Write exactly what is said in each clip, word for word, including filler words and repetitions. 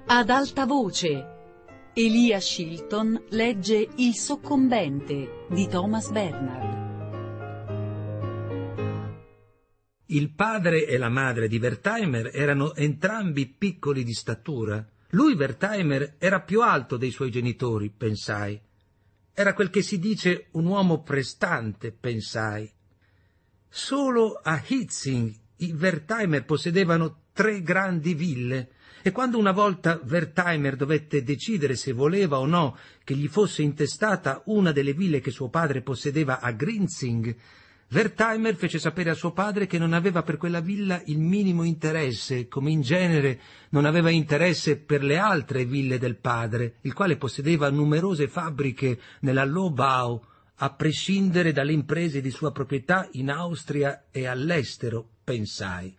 Ad alta voce, Elia Shilton legge Il soccombente di Thomas Bernhard. Il padre e la madre di Wertheimer erano entrambi piccoli di statura. Lui, Wertheimer, era più alto dei suoi genitori, pensai. Era quel che si dice un uomo prestante, pensai. Solo a Hietzing i Wertheimer possedevano tre grandi ville, e quando una volta Wertheimer dovette decidere se voleva o no che gli fosse intestata una delle ville che suo padre possedeva a Grinzing, Wertheimer fece sapere a suo padre che non aveva per quella villa il minimo interesse, come in genere non aveva interesse per le altre ville del padre, il quale possedeva numerose fabbriche nella Lobau, a prescindere dalle imprese di sua proprietà in Austria e all'estero, pensai.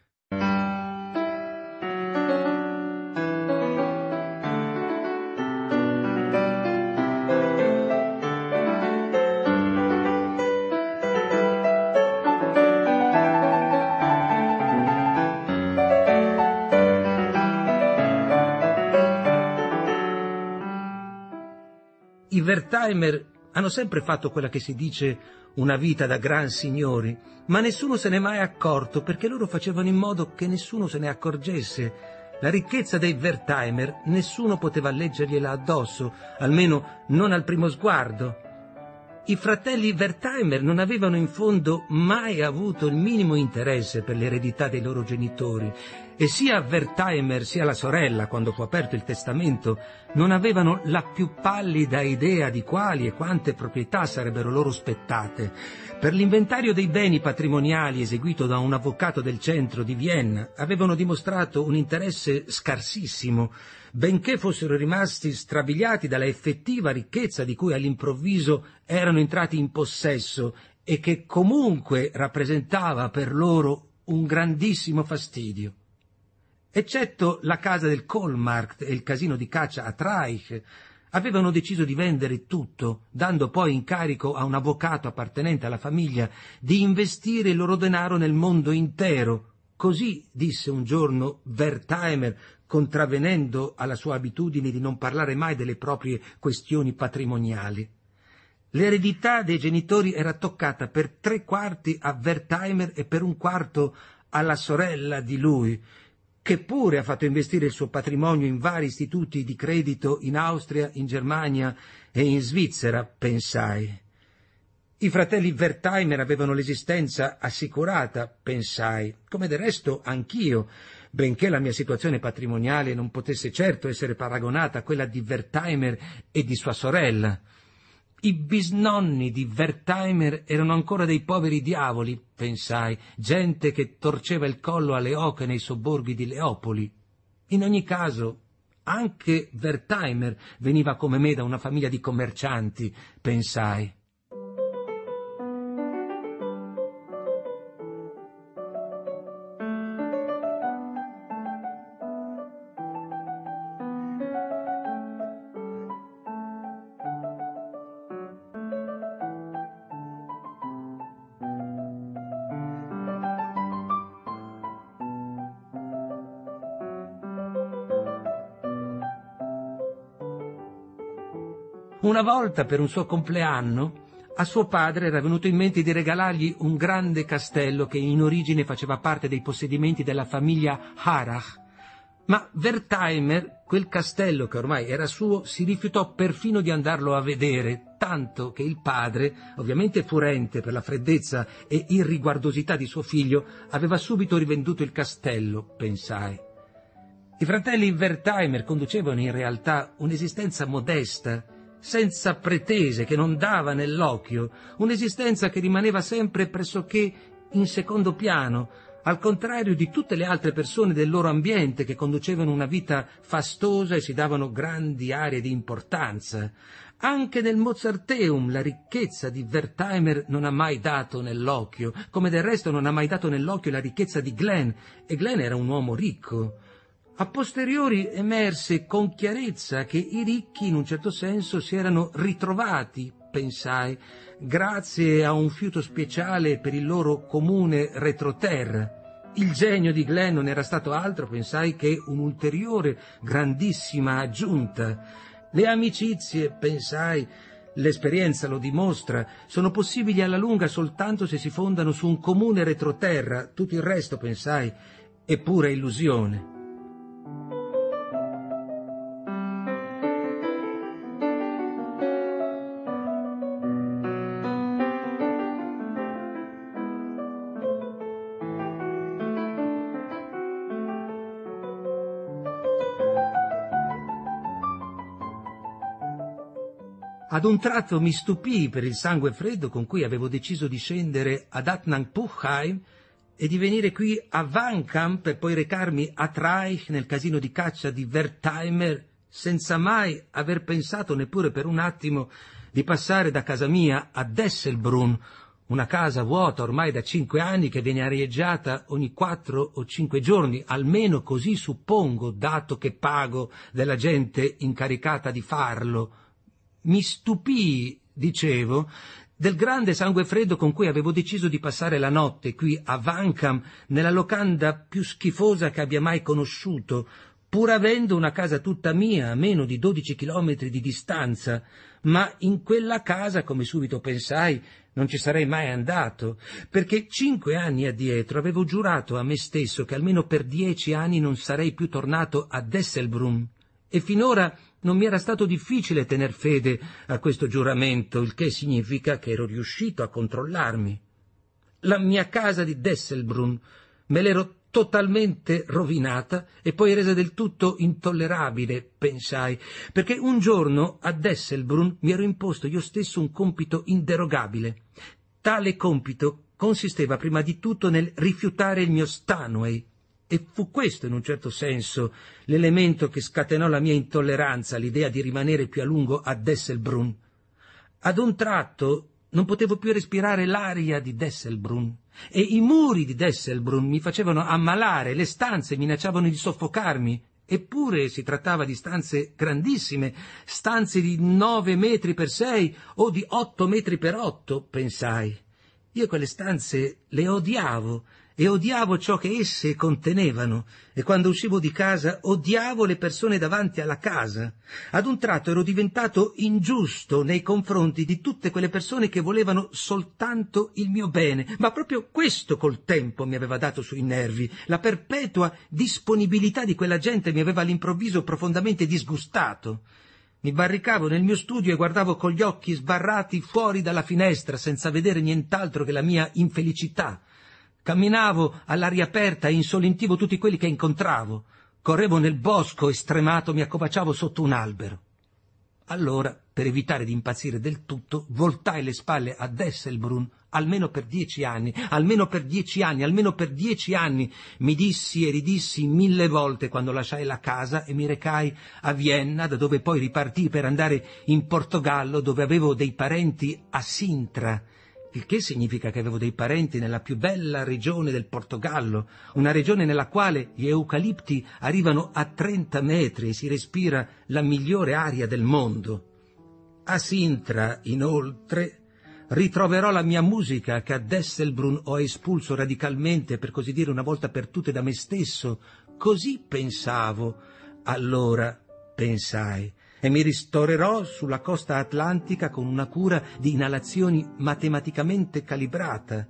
I Wertheimer hanno sempre fatto quella che si dice una vita da gran signori, ma nessuno se n'è mai accorto perché loro facevano in modo che nessuno se ne accorgesse. La ricchezza dei Wertheimer nessuno poteva leggergliela addosso, almeno non al primo sguardo. I fratelli Wertheimer non avevano in fondo mai avuto il minimo interesse per l'eredità dei loro genitori, e sia Wertheimer sia la sorella, quando fu aperto il testamento, non avevano la più pallida idea di quali e quante proprietà sarebbero loro spettate. Per l'inventario dei beni patrimoniali eseguito da un avvocato del centro di Vienna avevano dimostrato un interesse scarsissimo, benché fossero rimasti strabiliati dalla effettiva ricchezza di cui all'improvviso erano entrati in possesso e che comunque rappresentava per loro un grandissimo fastidio. Eccetto la casa del Kohlmarkt e il casino di caccia a Traich, avevano deciso di vendere tutto, dando poi incarico a un avvocato appartenente alla famiglia di investire il loro denaro nel mondo intero. Così disse un giorno Wertheimer, contravvenendo alla sua abitudine di non parlare mai delle proprie questioni patrimoniali. L'eredità dei genitori era toccata per tre quarti a Wertheimer e per un quarto alla sorella di lui, che pure ha fatto investire il suo patrimonio in vari istituti di credito in Austria, in Germania e in Svizzera, pensai. I fratelli Wertheimer avevano l'esistenza assicurata, pensai, come del resto anch'io, benché la mia situazione patrimoniale non potesse certo essere paragonata a quella di Wertheimer e di sua sorella. I bisnonni di Wertheimer erano ancora dei poveri diavoli, pensai, gente che torceva il collo alle oche nei sobborghi di Leopoli. In ogni caso, anche Wertheimer veniva come me da una famiglia di commercianti, pensai. Una volta, per un suo compleanno, a suo padre era venuto in mente di regalargli un grande castello che in origine faceva parte dei possedimenti della famiglia Harrach. Ma Wertheimer, quel castello che ormai era suo, si rifiutò perfino di andarlo a vedere, tanto che il padre, ovviamente furente per la freddezza e irriguardosità di suo figlio, aveva subito rivenduto il castello, pensai. I fratelli Wertheimer conducevano in realtà un'esistenza modesta, senza pretese, che non dava nell'occhio, un'esistenza che rimaneva sempre pressoché in secondo piano, al contrario di tutte le altre persone del loro ambiente che conducevano una vita fastosa e si davano grandi aree di importanza. Anche nel Mozarteum la ricchezza di Wertheimer non ha mai dato nell'occhio, come del resto non ha mai dato nell'occhio la ricchezza di Glenn, e Glenn era un uomo ricco. A posteriori emerse con chiarezza che i ricchi in un certo senso si erano ritrovati, pensai, grazie a un fiuto speciale per il loro comune retroterra. Il genio di Glenn non era stato altro, pensai, che un'ulteriore grandissima aggiunta. Le amicizie, pensai, l'esperienza lo dimostra, sono possibili alla lunga soltanto se si fondano su un comune retroterra. Tutto il resto, pensai, è pura illusione. Ad un tratto mi stupii per il sangue freddo con cui avevo deciso di scendere ad Attnang-Puchheim e di venire qui a Wankamp per poi recarmi a Traich nel casino di caccia di Wertheimer, senza mai aver pensato neppure per un attimo di passare da casa mia a Desselbrunn, una casa vuota ormai da cinque anni che viene arieggiata ogni quattro o cinque giorni, almeno così suppongo, dato che pago della gente incaricata di farlo. Mi stupii, dicevo, del grande sangue freddo con cui avevo deciso di passare la notte qui a Wankamp, nella locanda più schifosa che abbia mai conosciuto, pur avendo una casa tutta mia a meno di dodici chilometri di distanza, ma in quella casa, come subito pensai, non ci sarei mai andato, perché cinque anni addietro avevo giurato a me stesso che almeno per dieci anni non sarei più tornato a Desselbrunn, e finora non mi era stato difficile tener fede a questo giuramento, il che significa che ero riuscito a controllarmi. La mia casa di Desselbrunn me l'ero totalmente rovinata e poi resa del tutto intollerabile, pensai, perché un giorno a Desselbrunn mi ero imposto io stesso un compito inderogabile. Tale compito consisteva prima di tutto nel rifiutare il mio Stanway, e fu questo, in un certo senso, l'elemento che scatenò la mia intolleranza all'idea di rimanere più a lungo a Desselbrunn. Ad un tratto non potevo più respirare l'aria di Desselbrunn, e i muri di Desselbrunn mi facevano ammalare, le stanze minacciavano di soffocarmi, eppure si trattava di stanze grandissime, stanze di nove metri per sei o di otto metri per otto, pensai. Io quelle stanze le odiavo, e odiavo ciò che esse contenevano, e quando uscivo di casa odiavo le persone davanti alla casa. Ad un tratto ero diventato ingiusto nei confronti di tutte quelle persone che volevano soltanto il mio bene, ma proprio questo col tempo mi aveva dato sui nervi. La perpetua disponibilità di quella gente mi aveva all'improvviso profondamente disgustato. Mi barricavo nel mio studio e guardavo con gli occhi sbarrati fuori dalla finestra, senza vedere nient'altro che la mia infelicità. Camminavo all'aria aperta e insolentivo tutti quelli che incontravo. Correvo nel bosco e stremato mi accovacciavo sotto un albero. Allora, per evitare di impazzire del tutto, voltai le spalle a Desselbrunn almeno per dieci anni, almeno per dieci anni, almeno per dieci anni, mi dissi e ridissi mille volte quando lasciai la casa e mi recai a Vienna, da dove poi ripartii per andare in Portogallo, dove avevo dei parenti a Sintra, il che significa che avevo dei parenti nella più bella regione del Portogallo, una regione nella quale gli eucalipti arrivano a trenta metri e si respira la migliore aria del mondo. A Sintra, inoltre, ritroverò la mia musica che a Desselbrunn ho espulso radicalmente, per così dire una volta per tutte, da me stesso. Così pensavo, allora pensai, e mi ristorerò sulla costa atlantica con una cura di inalazioni matematicamente calibrata.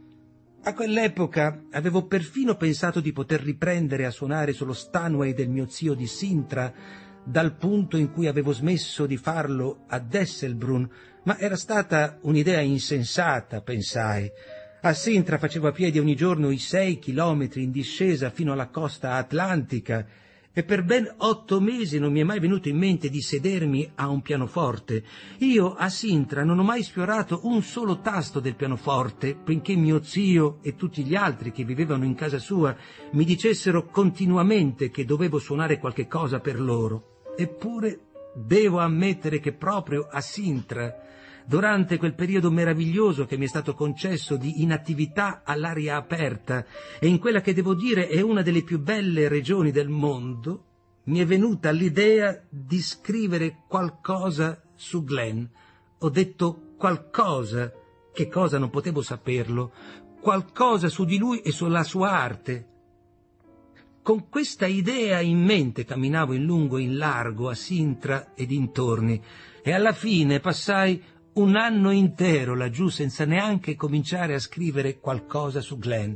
A quell'epoca avevo perfino pensato di poter riprendere a suonare sullo Stanway del mio zio di Sintra, dal punto in cui avevo smesso di farlo a Desselbrunn, ma era stata un'idea insensata, pensai. A Sintra facevo a piedi ogni giorno i sei chilometri in discesa fino alla costa atlantica, e per ben otto mesi non mi è mai venuto in mente di sedermi a un pianoforte. Io a Sintra non ho mai sfiorato un solo tasto del pianoforte, benché mio zio e tutti gli altri che vivevano in casa sua mi dicessero continuamente che dovevo suonare qualche cosa per loro. Eppure devo ammettere che proprio a Sintra, durante quel periodo meraviglioso che mi è stato concesso di inattività all'aria aperta e in quella che devo dire è una delle più belle regioni del mondo, mi è venuta l'idea di scrivere qualcosa su Glenn. Ho detto qualcosa, che cosa non potevo saperlo, qualcosa su di lui e sulla sua arte. Con questa idea in mente camminavo in lungo e in largo a Sintra e dintorni, e alla fine passai un anno intero laggiù senza neanche cominciare a scrivere qualcosa su Glenn.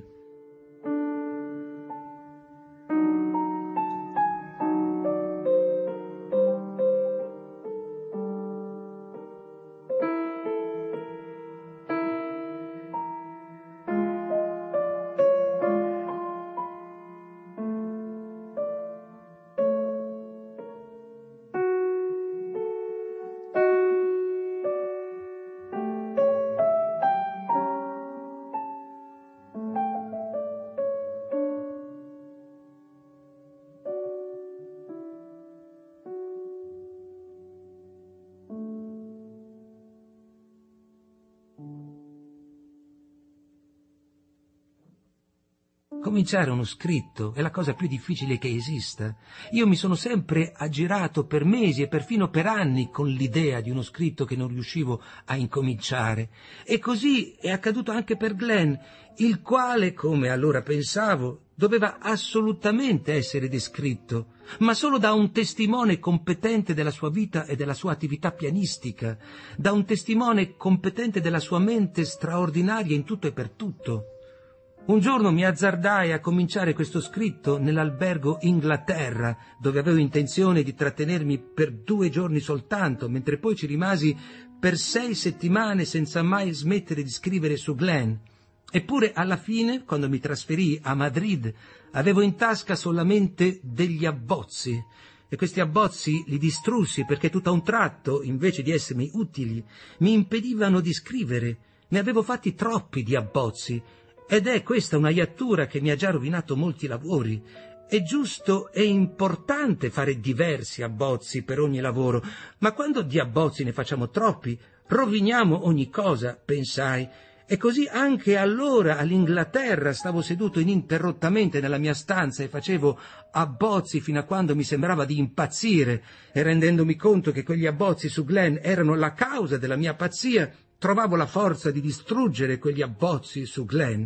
Cominciare uno scritto è la cosa più difficile che esista. Io mi sono sempre aggirato per mesi e perfino per anni con l'idea di uno scritto che non riuscivo a incominciare. E così è accaduto anche per Glenn, il quale, come allora pensavo, doveva assolutamente essere descritto, ma solo da un testimone competente della sua vita e della sua attività pianistica, da un testimone competente della sua mente straordinaria in tutto e per tutto. Un giorno mi azzardai a cominciare questo scritto nell'albergo Inghilterra, dove avevo intenzione di trattenermi per due giorni soltanto, mentre poi ci rimasi per sei settimane senza mai smettere di scrivere su Glenn. Eppure alla fine, quando mi trasferii a Madrid, avevo in tasca solamente degli abbozzi, e questi abbozzi li distrussi perché tutto a un tratto, invece di essermi utili, mi impedivano di scrivere. Ne avevo fatti troppi di abbozzi. Ed è questa una iattura che mi ha già rovinato molti lavori. È giusto e importante fare diversi abbozzi per ogni lavoro, ma quando di abbozzi ne facciamo troppi, roviniamo ogni cosa, pensai. E così anche allora all'Inghilterra stavo seduto ininterrottamente nella mia stanza e facevo abbozzi fino a quando mi sembrava di impazzire, e rendendomi conto che quegli abbozzi su Glenn erano la causa della mia pazzia, trovavo la forza di distruggere quegli abbozzi su Glenn.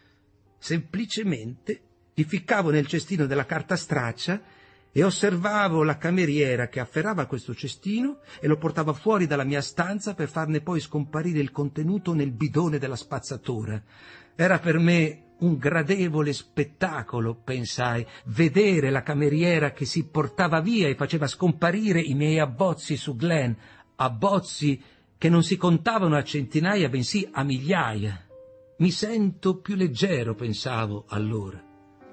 Semplicemente li ficcavo nel cestino della carta straccia e osservavo la cameriera che afferrava questo cestino e lo portava fuori dalla mia stanza per farne poi scomparire il contenuto nel bidone della spazzatura. Era per me un gradevole spettacolo, pensai, vedere la cameriera che si portava via e faceva scomparire i miei abbozzi su Glenn, abbozzi che non si contavano a centinaia bensì a migliaia. Mi sento più leggero, pensavo allora.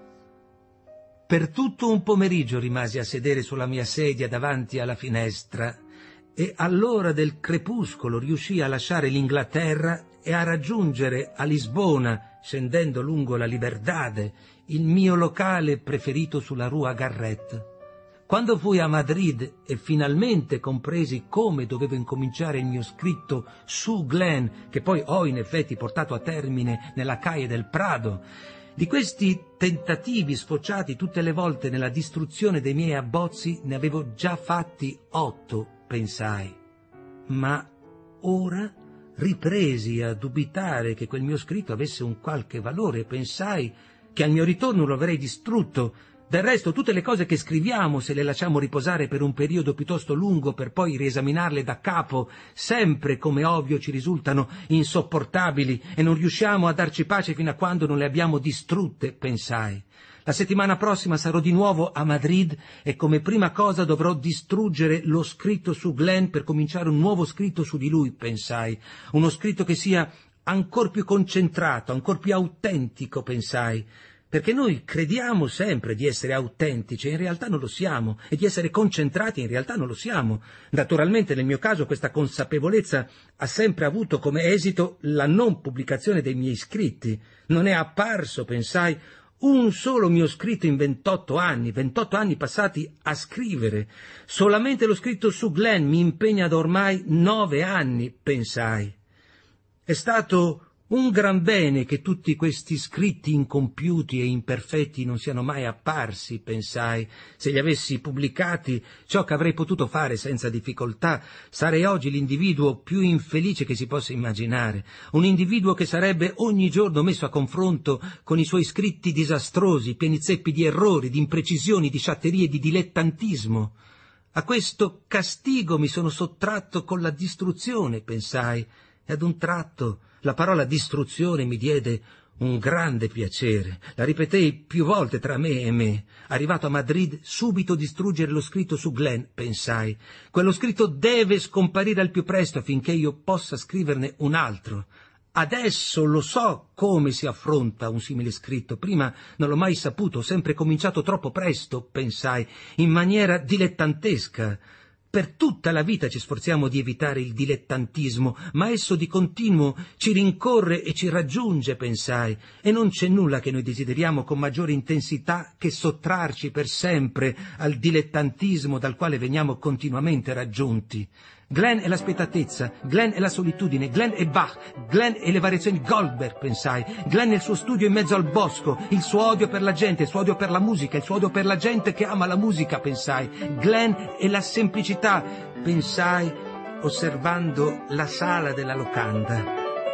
Per tutto un pomeriggio rimasi a sedere sulla mia sedia davanti alla finestra e all'ora del crepuscolo riuscii a lasciare l'Inghilterra e a raggiungere a Lisbona, scendendo lungo la Liberdade, il mio locale preferito sulla Rua Garrett. Quando fui a Madrid e finalmente compresi come dovevo incominciare il mio scritto su Glenn, che poi ho in effetti portato a termine nella Calle del Prado, di questi tentativi sfociati tutte le volte nella distruzione dei miei abbozzi ne avevo già fatti otto, pensai. Ma ora ripresi a dubitare che quel mio scritto avesse un qualche valore e pensai che al mio ritorno lo avrei distrutto. Del resto, tutte le cose che scriviamo, se le lasciamo riposare per un periodo piuttosto lungo per poi riesaminarle da capo, sempre, come ovvio, ci risultano insopportabili e non riusciamo a darci pace fino a quando non le abbiamo distrutte, pensai. La settimana prossima sarò di nuovo a Madrid e come prima cosa dovrò distruggere lo scritto su Glenn per cominciare un nuovo scritto su di lui, pensai. Uno scritto che sia ancor più concentrato, ancor più autentico, pensai. Perché noi crediamo sempre di essere autentici e in realtà non lo siamo, e di essere concentrati in realtà non lo siamo. Naturalmente nel mio caso questa consapevolezza ha sempre avuto come esito la non pubblicazione dei miei scritti. Non è apparso, pensai, un solo mio scritto in ventotto anni, ventotto anni passati a scrivere. Solamente lo scritto su Glenn mi impegna da ormai nove anni, pensai. È stato Un gran bene che tutti questi scritti incompiuti e imperfetti non siano mai apparsi, pensai. Se li avessi pubblicati, ciò che avrei potuto fare senza difficoltà, sarei oggi l'individuo più infelice che si possa immaginare, un individuo che sarebbe ogni giorno messo a confronto con i suoi scritti disastrosi, pieni zeppi di errori, di imprecisioni, di sciatterie, di dilettantismo. A questo castigo mi sono sottratto con la distruzione, pensai, e ad un tratto la parola distruzione mi diede un grande piacere. La ripetei più volte tra me e me. Arrivato a Madrid, subito distruggere lo scritto su Glenn, pensai. Quello scritto deve scomparire al più presto affinché io possa scriverne un altro. Adesso lo so come si affronta un simile scritto. Prima non l'ho mai saputo, ho sempre cominciato troppo presto, pensai, in maniera dilettantesca. Per tutta la vita ci sforziamo di evitare il dilettantismo, ma esso di continuo ci rincorre e ci raggiunge, pensai, e non c'è nulla che noi desideriamo con maggiore intensità che sottrarci per sempre al dilettantismo dal quale veniamo continuamente raggiunti. Glenn è la spietatezza, Glenn è la solitudine, Glenn è Bach, Glenn è le variazioni Goldberg, pensai, Glenn è il suo studio in mezzo al bosco, il suo odio per la gente, il suo odio per la musica, il suo odio per la gente che ama la musica, pensai, Glenn è la semplicità, pensai, osservando la sala della locanda.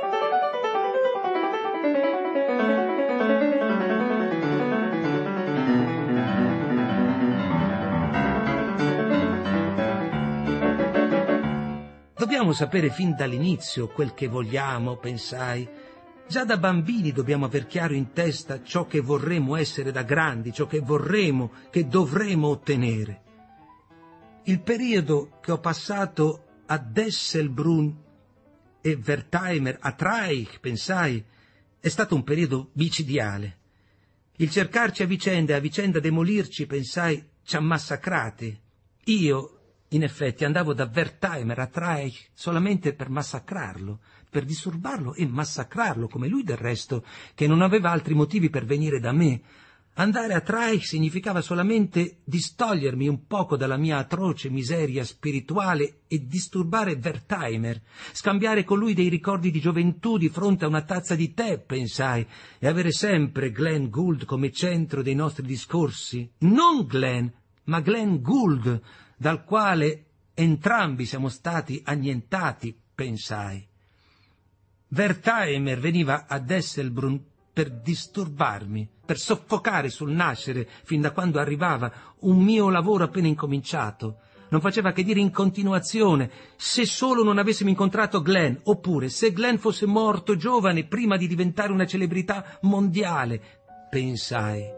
Dobbiamo sapere fin dall'inizio quel che vogliamo, pensai. Già da bambini dobbiamo aver chiaro in testa ciò che vorremmo essere da grandi, ciò che vorremmo, che dovremo ottenere. Il periodo che ho passato a Desselbrunn e Wertheimer a Traich, pensai, è stato un periodo micidiale. Il cercarci a vicenda e a vicenda demolirci, pensai, ci ha massacrati. Io, in effetti, andavo da Wertheimer a Traich solamente per massacrarlo, per disturbarlo e massacrarlo, come lui del resto, che non aveva altri motivi per venire da me. Andare a Traich significava solamente distogliermi un poco dalla mia atroce miseria spirituale e disturbare Wertheimer, scambiare con lui dei ricordi di gioventù di fronte a una tazza di tè, pensai, e avere sempre Glenn Gould come centro dei nostri discorsi. Non Glenn, ma Glenn Gould, dal quale entrambi siamo stati annientati, pensai. Wertheimer veniva a Desselbrunn per disturbarmi, per soffocare sul nascere, fin da quando arrivava, un mio lavoro appena incominciato. Non faceva che dire in continuazione: se solo non avessimo incontrato Glenn, oppure se Glenn fosse morto giovane prima di diventare una celebrità mondiale, pensai.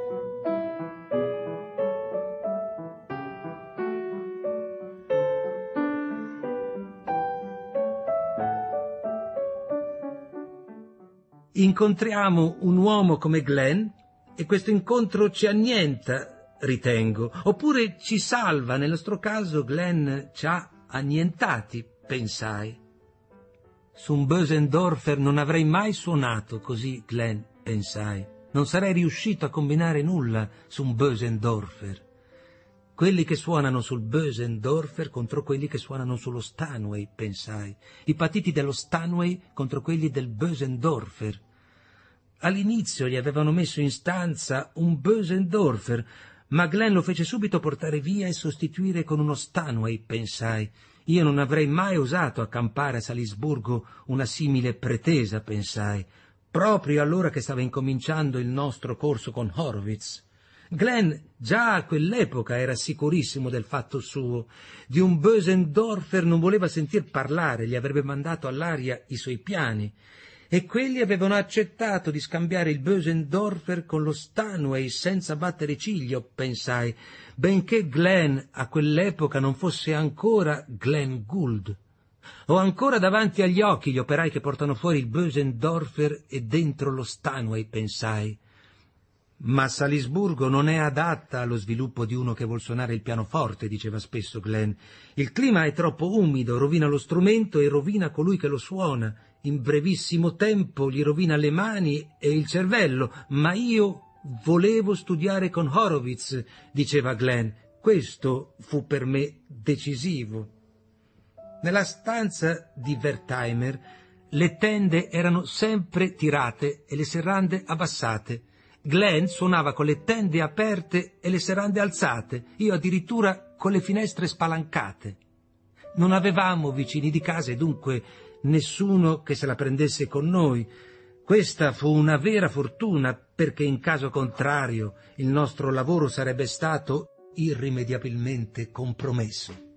Incontriamo un uomo come Glenn e questo incontro ci annienta, ritengo, oppure ci salva. Nel nostro caso Glenn ci ha annientati, pensai. Su un Bösendorfer non avrei mai suonato così, Glenn, pensai. Non sarei riuscito a combinare nulla su un Bösendorfer. Quelli che suonano sul Bösendorfer contro quelli che suonano sullo Steinway, pensai. I patiti dello Steinway contro quelli del Bösendorfer. All'inizio gli avevano messo in stanza un Bösendorfer, ma Glenn lo fece subito portare via e sostituire con uno Steinway, pensai. Io non avrei mai osato accampare a Salisburgo una simile pretesa, pensai, proprio allora che stava incominciando il nostro corso con Horowitz. Glenn già a quell'epoca era sicurissimo del fatto suo. Di un Bösendorfer non voleva sentir parlare, gli avrebbe mandato all'aria i suoi piani. E quelli avevano accettato di scambiare il Bösendorfer con lo Steinway senza battere ciglio, pensai, benché Glenn a quell'epoca non fosse ancora Glenn Gould. Ho ancora davanti agli occhi gli operai che portano fuori il Bösendorfer e dentro lo Steinway, pensai. Ma Salisburgo non è adatta allo sviluppo di uno che vuol suonare il pianoforte, diceva spesso Glenn. Il clima è troppo umido, rovina lo strumento e rovina colui che lo suona. In brevissimo tempo gli rovina le mani e il cervello, ma io volevo studiare con Horowitz, diceva Glenn. Questo fu per me decisivo. Nella stanza di Wertheimer Le tende erano sempre tirate e le serrande abbassate. Glenn suonava con le tende aperte e le serrande alzate, io addirittura con le finestre spalancate. Non avevamo vicini di casa e dunque nessuno che se la prendesse con noi. Questa fu una vera fortuna, perché in caso contrario il nostro lavoro sarebbe stato irrimediabilmente compromesso.